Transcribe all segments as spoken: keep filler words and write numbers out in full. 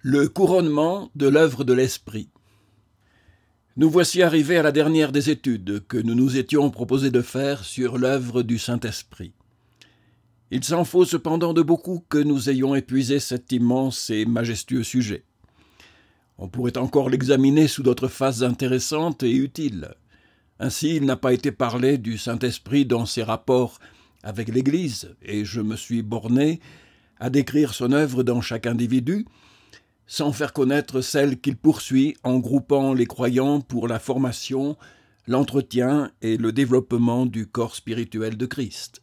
Le couronnement de l'œuvre de l'Esprit. Nous voici arrivés à la dernière des études que nous nous étions proposé de faire sur l'œuvre du Saint-Esprit. Il s'en faut cependant de beaucoup que nous ayons épuisé cet immense et majestueux sujet. On pourrait encore l'examiner sous d'autres phases intéressantes et utiles. Ainsi, il n'a pas été parlé du Saint-Esprit dans ses rapports avec l'Église, et je me suis borné à décrire son œuvre dans chaque individu, sans faire connaître celle qu'il poursuit en groupant les croyants pour la formation, l'entretien et le développement du corps spirituel de Christ.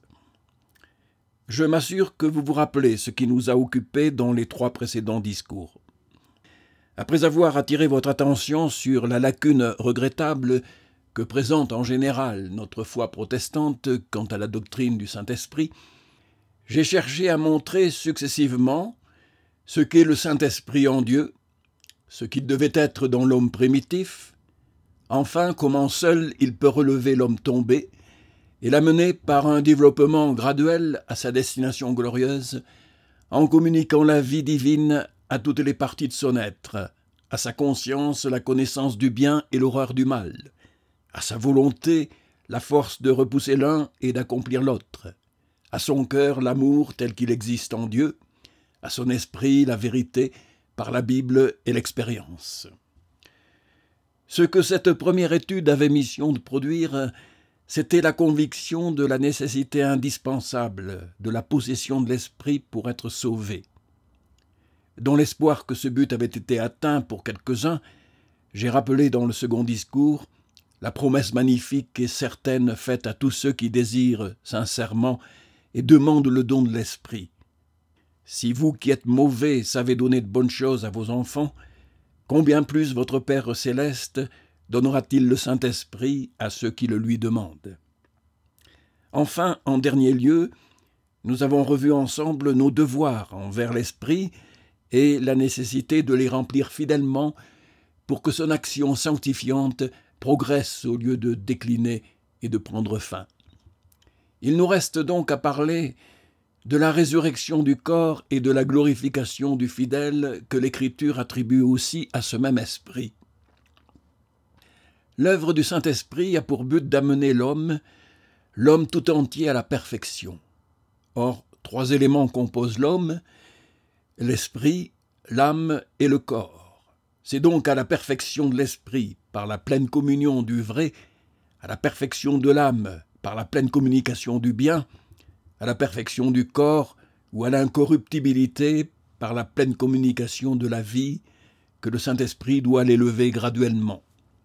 Je m'assure que vous vous rappelez ce qui nous a occupés dans les trois précédents discours. Après avoir attiré votre attention sur la lacune regrettable que présente en général notre foi protestante quant à la doctrine du Saint-Esprit, j'ai cherché à montrer successivement ce qu'est le Saint-Esprit en Dieu, ce qu'il devait être dans l'homme primitif, enfin comment seul il peut relever l'homme tombé et l'amener par un développement graduel à sa destination glorieuse, en communiquant la vie divine à toutes les parties de son être, à sa conscience la connaissance du bien et l'horreur du mal, à sa volonté la force de repousser l'un et d'accomplir l'autre, à son cœur l'amour tel qu'il existe en Dieu, à son esprit la vérité par la Bible et l'expérience. Ce que cette première étude avait mission de produire, c'était la conviction de la nécessité indispensable de la possession de l'esprit pour être sauvé. Dans l'espoir que ce but avait été atteint pour quelques-uns, j'ai rappelé dans le second discours la promesse magnifique et certaine faite à tous ceux qui désirent sincèrement et demandent le don de l'esprit. Si vous qui êtes mauvais savez donner de bonnes choses à vos enfants, combien plus votre Père céleste donnera-t-il le Saint-Esprit à ceux qui le lui demandent. Enfin, en dernier lieu, nous avons revu ensemble nos devoirs envers l'Esprit et la nécessité de les remplir fidèlement pour que son action sanctifiante progresse au lieu de décliner et de prendre fin. Il nous reste donc à parler de la résurrection du corps et de la glorification du fidèle que l'Écriture attribue aussi à ce même esprit. L'œuvre du Saint-Esprit a pour but d'amener l'homme, l'homme tout entier à la perfection. Or, trois éléments composent l'homme, l'esprit, l'âme et le corps. C'est donc à la perfection de l'esprit, par la pleine communion du vrai, à la perfection de l'âme, par la pleine communication du bien, à la perfection du corps ou à l'incorruptibilité par la pleine communication de la vie, que le Saint-Esprit doit l'élever graduellement.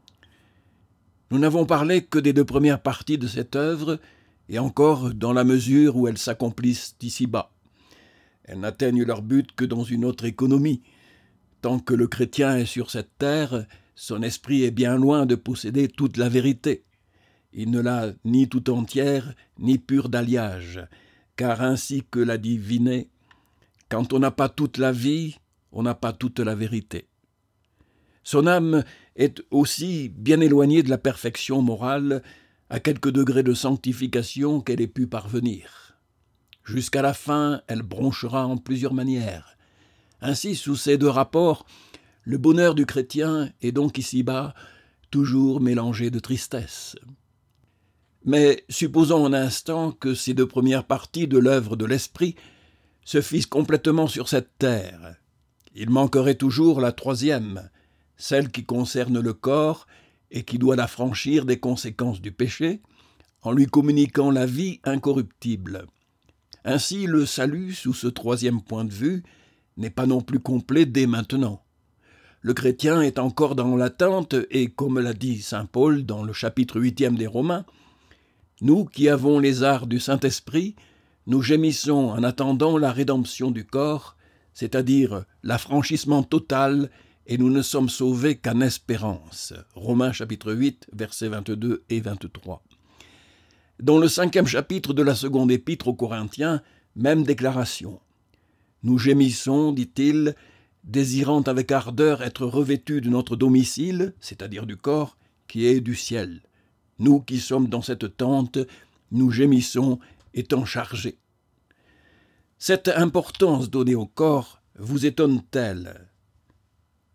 Nous n'avons parlé que des deux premières parties de cette œuvre, et encore dans la mesure où elles s'accomplissent ici-bas. Elles n'atteignent leur but que dans une autre économie. Tant que le chrétien est sur cette terre, son esprit est bien loin de posséder toute la vérité. Il ne l'a ni tout entière, ni pure d'alliage, car ainsi que l'a dit Vinet, quand on n'a pas toute la vie, on n'a pas toute la vérité. Son âme est aussi bien éloignée de la perfection morale, à quelque degré de sanctification qu'elle ait pu parvenir. Jusqu'à la fin, elle bronchera en plusieurs manières. Ainsi, sous ces deux rapports, le bonheur du chrétien est donc ici-bas toujours mélangé de tristesse. Mais supposons un instant que ces deux premières parties de l'œuvre de l'Esprit se fissent complètement sur cette terre. Il manquerait toujours la troisième, celle qui concerne le corps et qui doit l'affranchir des conséquences du péché, en lui communiquant la vie incorruptible. Ainsi, le salut, sous ce troisième point de vue, n'est pas non plus complet dès maintenant. Le chrétien est encore dans l'attente et, comme l'a dit saint Paul dans le chapitre huitième des Romains, nous qui avons les arts du Saint-Esprit, nous gémissons en attendant la rédemption du corps, c'est-à-dire l'affranchissement total, et nous ne sommes sauvés qu'en espérance. Romains chapitre huit, versets vingt-deux et vingt-trois. Dans le cinquième chapitre de la seconde épître aux Corinthiens, même déclaration. Nous gémissons, dit-il, désirant avec ardeur être revêtus de notre domicile, c'est-à-dire du corps, qui est du ciel. Nous qui sommes dans cette tente, nous gémissons étant chargés. Cette importance donnée au corps vous étonne-t-elle ?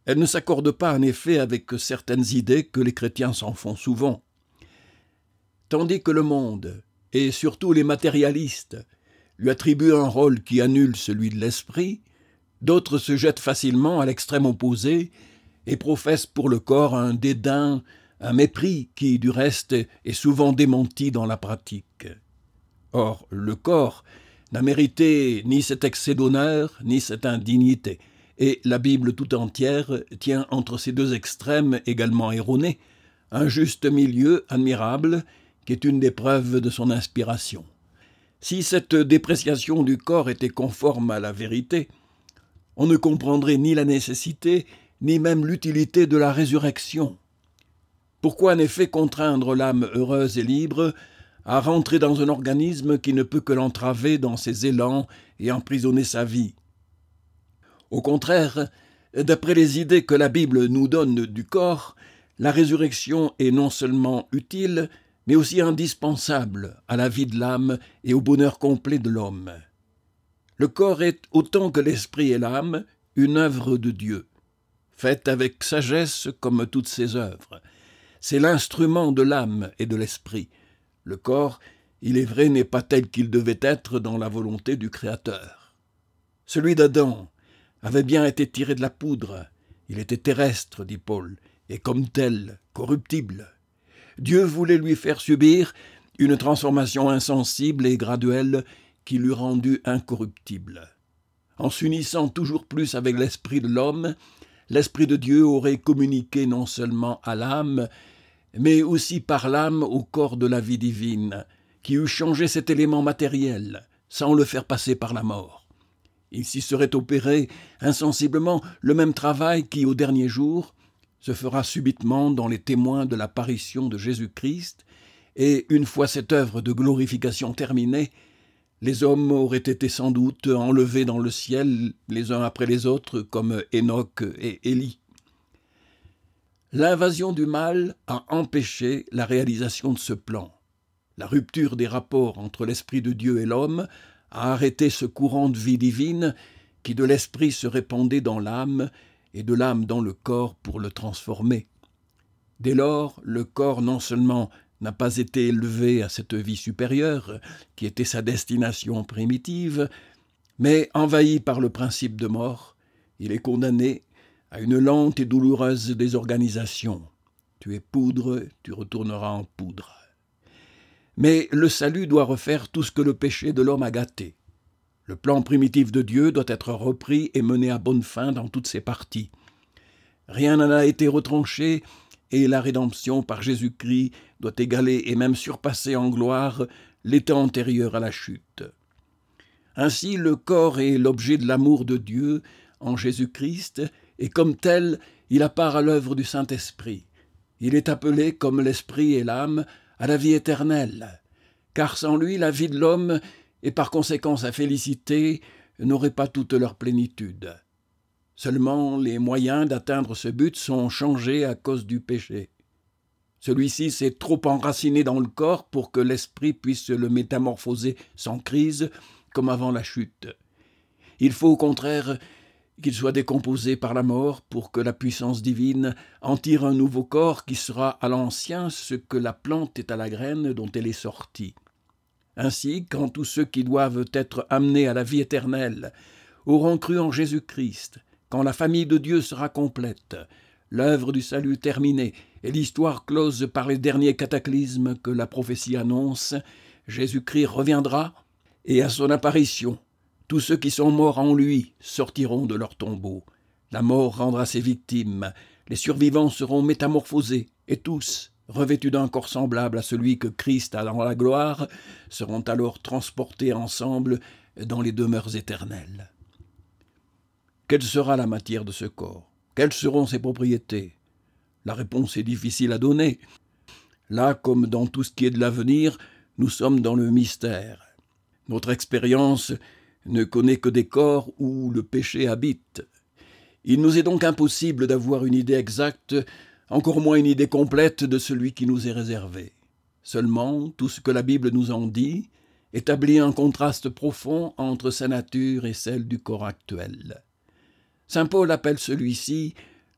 Elle ne s'accorde pas en effet avec certaines idées que les chrétiens s'en font souvent. Tandis que le monde, et surtout les matérialistes, lui attribuent un rôle qui annule celui de l'esprit, d'autres se jettent facilement à l'extrême opposé et professent pour le corps un dédain, un mépris qui, du reste, est souvent démenti dans la pratique. Or, le corps n'a mérité ni cet excès d'honneur, ni cette indignité, et la Bible tout entière tient entre ces deux extrêmes également erronés un juste milieu admirable qui est une des preuves de son inspiration. Si cette dépréciation du corps était conforme à la vérité, on ne comprendrait ni la nécessité, ni même l'utilité de la résurrection. Pourquoi en effet contraindre l'âme heureuse et libre à rentrer dans un organisme qui ne peut que l'entraver dans ses élans et emprisonner sa vie? Au contraire, d'après les idées que la Bible nous donne du corps, la résurrection est non seulement utile, mais aussi indispensable à la vie de l'âme et au bonheur complet de l'homme. Le corps est, autant que l'esprit et l'âme, une œuvre de Dieu, faite avec sagesse comme toutes ses œuvres. C'est l'instrument de l'âme et de l'esprit. Le corps, il est vrai, n'est pas tel qu'il devait être dans la volonté du Créateur. Celui d'Adam avait bien été tiré de la poudre. Il était terrestre, dit Paul, et comme tel, corruptible. Dieu voulait lui faire subir une transformation insensible et graduelle qui l'eût rendu incorruptible. En s'unissant toujours plus avec l'esprit de l'homme, l'esprit de Dieu aurait communiqué non seulement à l'âme, mais aussi par l'âme au corps de la vie divine, qui eût changé cet élément matériel, sans le faire passer par la mort. Il s'y serait opéré insensiblement le même travail qui, au dernier jour, se fera subitement dans les témoins de l'apparition de Jésus-Christ, et une fois cette œuvre de glorification terminée, les hommes auraient été sans doute enlevés dans le ciel les uns après les autres comme Enoch et Élie. L'invasion du mal a empêché la réalisation de ce plan. La rupture des rapports entre l'Esprit de Dieu et l'homme a arrêté ce courant de vie divine qui de l'Esprit se répandait dans l'âme et de l'âme dans le corps pour le transformer. Dès lors, le corps non seulement n'a pas été élevé à cette vie supérieure, qui était sa destination primitive, mais envahi par le principe de mort, il est condamné à une lente et douloureuse désorganisation. Tu es poudre, tu retourneras en poudre. Mais le salut doit refaire tout ce que le péché de l'homme a gâté. Le plan primitif de Dieu doit être repris et mené à bonne fin dans toutes ses parties. Rien n'en a été retranché, et la rédemption par Jésus-Christ doit égaler et même surpasser en gloire l'état antérieur à la chute. Ainsi, le corps est l'objet de l'amour de Dieu en Jésus-Christ, et comme tel, il a part à l'œuvre du Saint-Esprit. Il est appelé, comme l'esprit et l'âme, à la vie éternelle, car sans lui, la vie de l'homme, et par conséquent sa félicité, n'aurait pas toute leur plénitude. Seulement, les moyens d'atteindre ce but sont changés à cause du péché. Celui-ci s'est trop enraciné dans le corps pour que l'esprit puisse le métamorphoser sans crise, comme avant la chute. Il faut au contraire qu'il soit décomposé par la mort pour que la puissance divine en tire un nouveau corps qui sera à l'ancien ce que la plante est à la graine dont elle est sortie. Ainsi, quand tous ceux qui doivent être amenés à la vie éternelle auront cru en Jésus-Christ, quand la famille de Dieu sera complète, l'œuvre du salut terminée et l'histoire close par les derniers cataclysmes que la prophétie annonce, Jésus-Christ reviendra, et à son apparition, tous ceux qui sont morts en lui sortiront de leur tombeau. La mort rendra ses victimes, les survivants seront métamorphosés, et tous, revêtus d'un corps semblable à celui que Christ a dans la gloire, seront alors transportés ensemble dans les demeures éternelles. Quelle sera la matière de ce corps? Quelles seront ses propriétés? La réponse est difficile à donner. Là, comme dans tout ce qui est de l'avenir, nous sommes dans le mystère. Notre expérience ne connaît que des corps où le péché habite. Il nous est donc impossible d'avoir une idée exacte, encore moins une idée complète de celui qui nous est réservé. Seulement, tout ce que la Bible nous en dit établit un contraste profond entre sa nature et celle du corps actuel. Saint Paul appelle celui-ci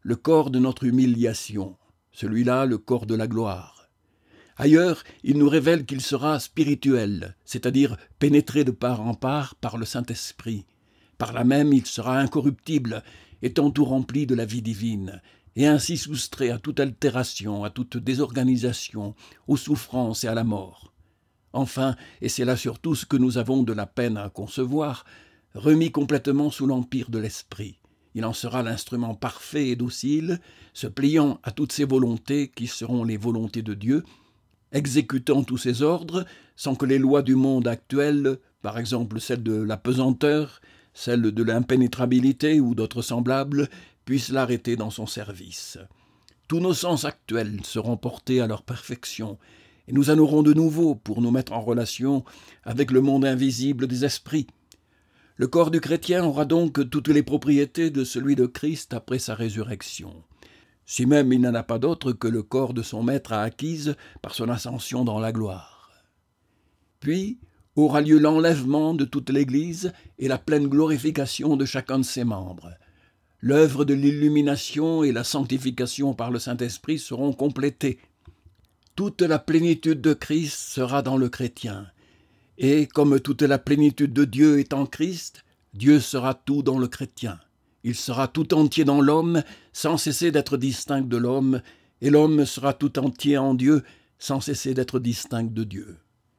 le corps de notre humiliation, celui-là le corps de la gloire. Ailleurs, il nous révèle qu'il sera spirituel, c'est-à-dire pénétré de part en part par le Saint-Esprit. Par là même, il sera incorruptible, étant tout rempli de la vie divine, et ainsi soustrait à toute altération, à toute désorganisation, aux souffrances et à la mort. Enfin, et c'est là surtout ce que nous avons de la peine à concevoir, remis complètement sous l'empire de l'Esprit. Il en sera l'instrument parfait et docile, se pliant à toutes ses volontés qui seront les volontés de Dieu, exécutant tous ses ordres sans que les lois du monde actuel, par exemple celles de la pesanteur, celles de l'impénétrabilité ou d'autres semblables, puissent l'arrêter dans son service. Tous nos sens actuels seront portés à leur perfection, et nous en aurons de nouveaux pour nous mettre en relation avec le monde invisible des esprits. Le corps du chrétien aura donc toutes les propriétés de celui de Christ après sa résurrection. Si même il n'en a pas d'autre que le corps de son maître a acquise par son ascension dans la gloire. Puis aura lieu l'enlèvement de toute l'Église et la pleine glorification de chacun de ses membres. L'œuvre de l'illumination et la sanctification par le Saint-Esprit seront complétées. Toute la plénitude de Christ sera dans le chrétien. Et comme toute la plénitude de Dieu est en Christ, Dieu sera tout dans le chrétien. Il sera tout entier dans l'homme, sans cesser d'être distinct de l'homme, et l'homme sera tout entier en Dieu, sans cesser d'être distinct de Dieu.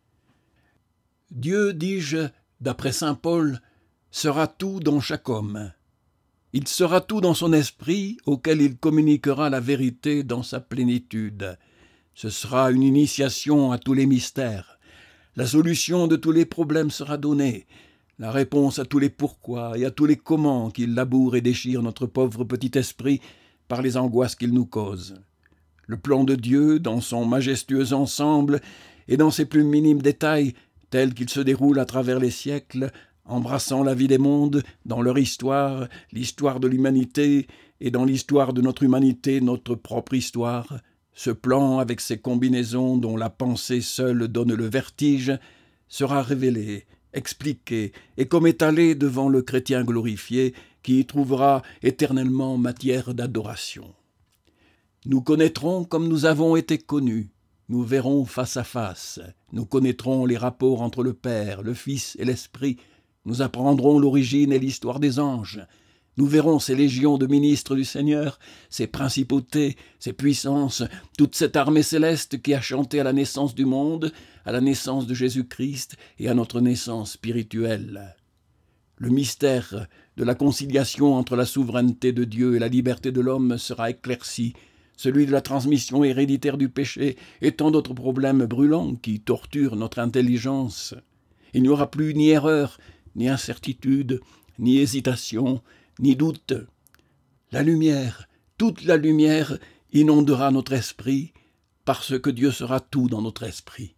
Dieu, dis-je, d'après saint Paul, sera tout dans chaque homme. Il sera tout dans son esprit, auquel il communiquera la vérité dans sa plénitude. Ce sera une initiation à tous les mystères. La solution de tous les problèmes sera donnée, la réponse à tous les pourquoi et à tous les comment qui labourent et déchirent notre pauvre petit esprit par les angoisses qu'il nous cause. Le plan de Dieu, dans son majestueux ensemble et dans ses plus minimes détails, tel qu'il se déroule à travers les siècles, embrassant la vie des mondes, dans leur histoire, l'histoire de l'humanité, et dans l'histoire de notre humanité, notre propre histoire, ce plan, avec ses combinaisons dont la pensée seule donne le vertige, sera révélé, expliqué et comme étalé devant le chrétien glorifié qui y trouvera éternellement matière d'adoration. Nous connaîtrons comme nous avons été connus, nous verrons face à face, nous connaîtrons les rapports entre le Père, le Fils et l'Esprit, nous apprendrons l'origine et l'histoire des anges, nous verrons ces légions de ministres du Seigneur, ces principautés, ces puissances, toute cette armée céleste qui a chanté à la naissance du monde, à la naissance de Jésus-Christ et à notre naissance spirituelle. Le mystère de la conciliation entre la souveraineté de Dieu et la liberté de l'homme sera éclairci, celui de la transmission héréditaire du péché et tant d'autres problèmes brûlants qui torturent notre intelligence. Il n'y aura plus ni erreur, ni incertitude, ni hésitation, ni doute. La lumière, toute la lumière, inondera notre esprit, parce que Dieu sera tout dans notre esprit.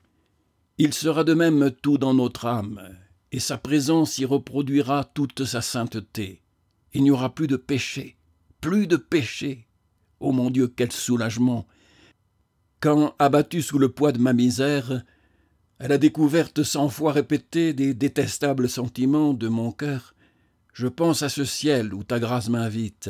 Il sera de même tout dans notre âme, et sa présence y reproduira toute sa sainteté. Il n'y aura plus de péché, plus de péché. Oh mon Dieu, quel soulagement! Quand, abattue sous le poids de ma misère, à la découverte cent fois répétée des détestables sentiments de mon cœur, je pense à ce ciel où ta grâce m'invite,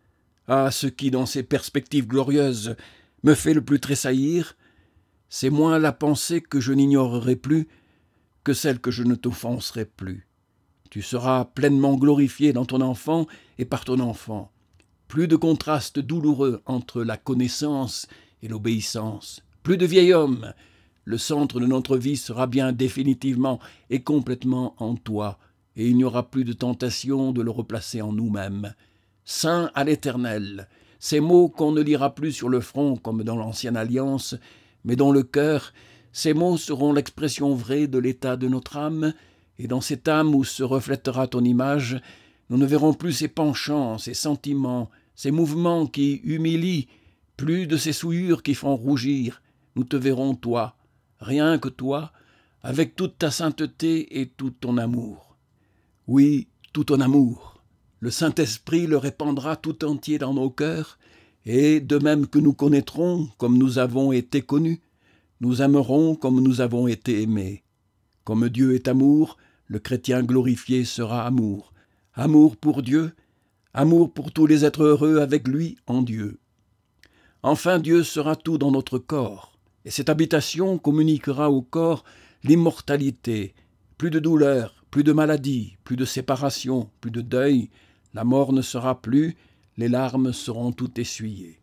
à ce qui, dans ces perspectives glorieuses, me fait le plus tressaillir, c'est moins la pensée que je n'ignorerai plus que celle que je ne t'offenserai plus. Tu seras pleinement glorifié dans ton enfant et par ton enfant. Plus de contraste douloureux entre la connaissance et l'obéissance. Plus de vieil homme. Le centre de notre vie sera bien définitivement et complètement en toi, et il n'y aura plus de tentation de le replacer en nous-mêmes. Saint à l'Éternel, ces mots qu'on ne lira plus sur le front comme dans l'ancienne alliance, mais dans le cœur, ces mots seront l'expression vraie de l'état de notre âme, et dans cette âme où se reflètera ton image, nous ne verrons plus ces penchants, ces sentiments, ces mouvements qui humilient, plus de ces souillures qui font rougir. Nous te verrons, toi, rien que toi, avec toute ta sainteté et tout ton amour. Oui, tout ton amour. Le Saint-Esprit le répandra tout entier dans nos cœurs, et de même que nous connaîtrons comme nous avons été connus, nous aimerons comme nous avons été aimés. Comme Dieu est amour, le chrétien glorifié sera amour. Amour pour Dieu, amour pour tous les êtres heureux avec lui en Dieu. Enfin, Dieu sera tout dans notre corps, et cette habitation communiquera au corps l'immortalité, plus de douleur, plus de maladie, plus de séparation, plus de deuil, la mort ne sera plus, les larmes seront toutes essuyées.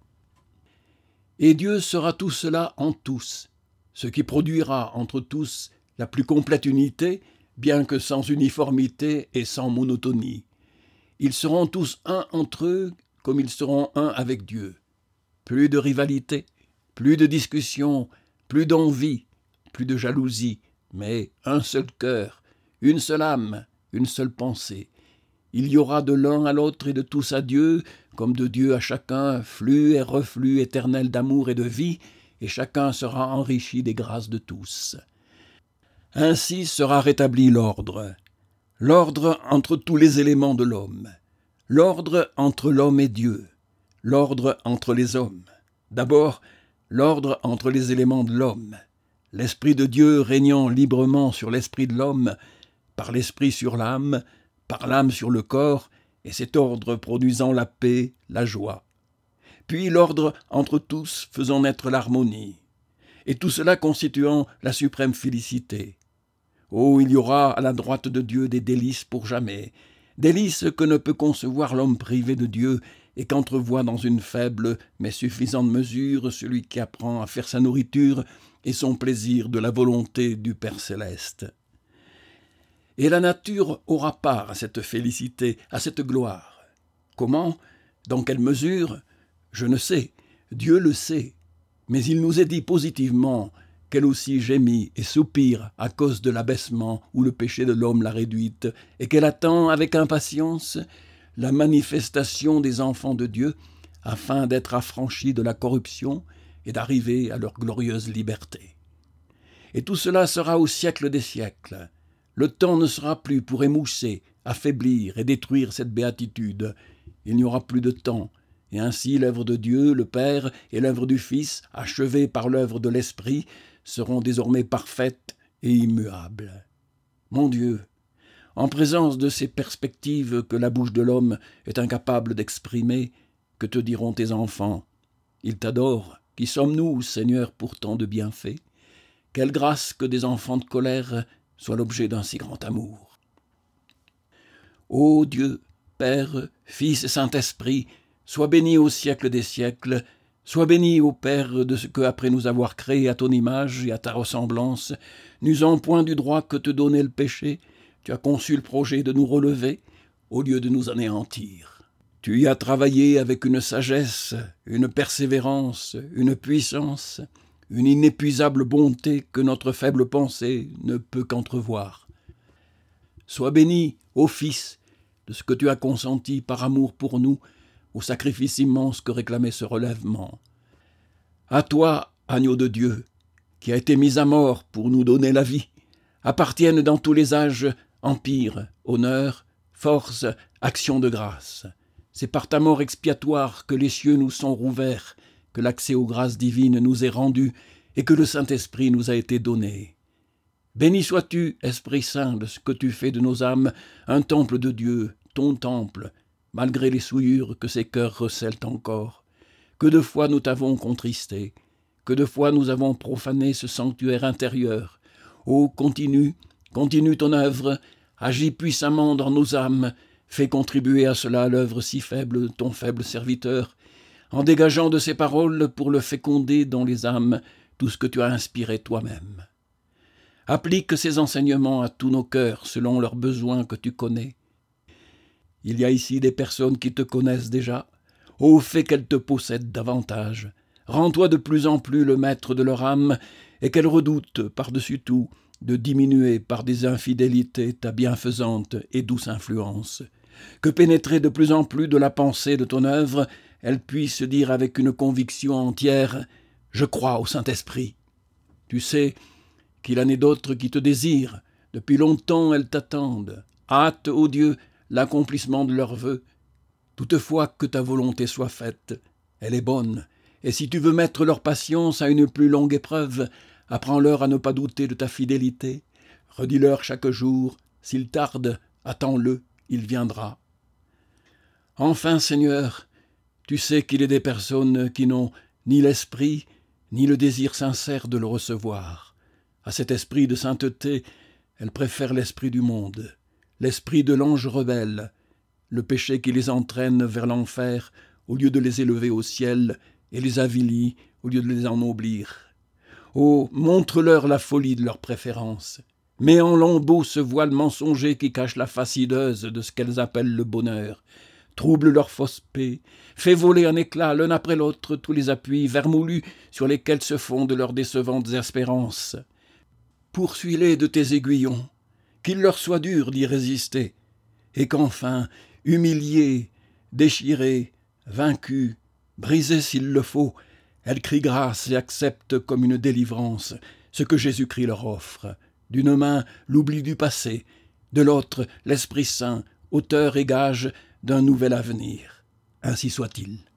Et Dieu sera tout cela en tous, ce qui produira entre tous la plus complète unité, bien que sans uniformité et sans monotonie. Ils seront tous un entre eux comme ils seront un avec Dieu. Plus de rivalité, plus de discussion, plus d'envie, plus de jalousie, mais un seul cœur, une seule âme, une seule pensée. Il y aura de l'un à l'autre et de tous à Dieu, comme de Dieu à chacun, flux et reflux éternel d'amour et de vie, et chacun sera enrichi des grâces de tous. Ainsi sera rétabli l'ordre, l'ordre entre tous les éléments de l'homme, l'ordre entre l'homme et Dieu, l'ordre entre les hommes. D'abord, l'ordre entre les éléments de l'homme, l'Esprit de Dieu régnant librement sur l'esprit de l'homme, par l'esprit sur l'âme, par l'âme sur le corps, et cet ordre produisant la paix, la joie. Puis l'ordre entre tous faisant naître l'harmonie, et tout cela constituant la suprême félicité. Oh, il y aura à la droite de Dieu des délices pour jamais, délices que ne peut concevoir l'homme privé de Dieu et qu'entrevoit dans une faible mais suffisante mesure celui qui apprend à faire sa nourriture et son plaisir de la volonté du Père céleste. Et la nature aura part à cette félicité, à cette gloire. Comment? Dans quelle mesure? Je ne sais, Dieu le sait, mais il nous est dit positivement qu'elle aussi gémit et soupire à cause de l'abaissement où le péché de l'homme l'a réduite, et qu'elle attend avec impatience la manifestation des enfants de Dieu, afin d'être affranchis de la corruption et d'arriver à leur glorieuse liberté. Et tout cela sera au siècle des siècles. Le temps ne sera plus pour émousser, affaiblir et détruire cette béatitude. Il n'y aura plus de temps, et ainsi l'œuvre de Dieu, le Père, et l'œuvre du Fils, achevée par l'œuvre de l'Esprit, seront désormais parfaites et immuables. Mon Dieu, en présence de ces perspectives que la bouche de l'homme est incapable d'exprimer, que te diront tes enfants? Ils t'adorent. Qui sommes-nous, Seigneur, pour tant de bienfaits? Quelle grâce que des enfants de colère soient l'objet d'un si grand amour. Ô Dieu, Père, Fils et Saint-Esprit, sois béni au siècle des siècles, sois béni, ô Père, de ce que, après nous avoir créés à ton image et à ta ressemblance, n'usant point du droit que te donnait le péché, tu as conçu le projet de nous relever au lieu de nous anéantir. Tu y as travaillé avec une sagesse, une persévérance, une puissance, une inépuisable bonté que notre faible pensée ne peut qu'entrevoir. Sois béni, ô Fils, de ce que tu as consenti par amour pour nous, au sacrifice immense que réclamait ce relèvement. À toi, agneau de Dieu, qui a été mis à mort pour nous donner la vie, appartiennent dans tous les âges empire, honneur, force, action de grâce. C'est par ta mort expiatoire que les cieux nous sont rouverts, que l'accès aux grâces divines nous est rendu et que le Saint-Esprit nous a été donné. Béni sois-tu, Esprit Saint, de ce que tu fais de nos âmes un temple de Dieu, ton temple, malgré les souillures que ces cœurs recèlent encore. Que de fois nous t'avons contristé, que de fois nous avons profané ce sanctuaire intérieur. Ô, continue, continue ton œuvre, agis puissamment dans nos âmes, fais contribuer à cela l'œuvre si faible de ton faible serviteur, en dégageant de ces paroles pour le féconder dans les âmes tout ce que tu as inspiré toi-même. Applique ces enseignements à tous nos cœurs selon leurs besoins que tu connais. Il y a ici des personnes qui te connaissent déjà. Ô, fais qu'elles te possèdent davantage. Rends-toi de plus en plus le maître de leur âme et qu'elles redoutent par-dessus tout de diminuer par des infidélités ta bienfaisante et douce influence. Que pénétrée de plus en plus de la pensée de ton œuvre, elle puisse dire avec une conviction entière « Je crois au Saint-Esprit ». Tu sais qu'il en est d'autres qui te désirent. Depuis longtemps elles t'attendent. Hâte, ô Dieu, l'accomplissement de leurs vœux. Toutefois que ta volonté soit faite, elle est bonne, et si tu veux mettre leur patience à une plus longue épreuve, apprends-leur à ne pas douter de ta fidélité. Redis-leur chaque jour, s'il tarde, attends-le, il viendra. Enfin, Seigneur, tu sais qu'il est des personnes qui n'ont ni l'esprit, ni le désir sincère de le recevoir. À cet esprit de sainteté, elles préfèrent l'esprit du monde, l'esprit de l'ange rebelle, le péché qui les entraîne vers l'enfer au lieu de les élever au ciel et les avilit au lieu de les ennoblir. Oh, montre-leur la folie de leur préférence. Mets en lambeaux ce voile mensonger qui cache la face hideuse de ce qu'elles appellent le bonheur. Trouble leur fausse paix, fais voler en éclats l'un après l'autre tous les appuis vermoulus sur lesquels se fondent leurs décevantes espérances. Poursuis-les de tes aiguillons, qu'il leur soit dur d'y résister, et qu'enfin, humiliées, déchirées, vaincues, brisées s'il le faut, elles crient grâce et acceptent comme une délivrance ce que Jésus-Christ leur offre. D'une main, l'oubli du passé, de l'autre, l'Esprit Saint, auteur et gage d'un nouvel avenir. Ainsi soit-il.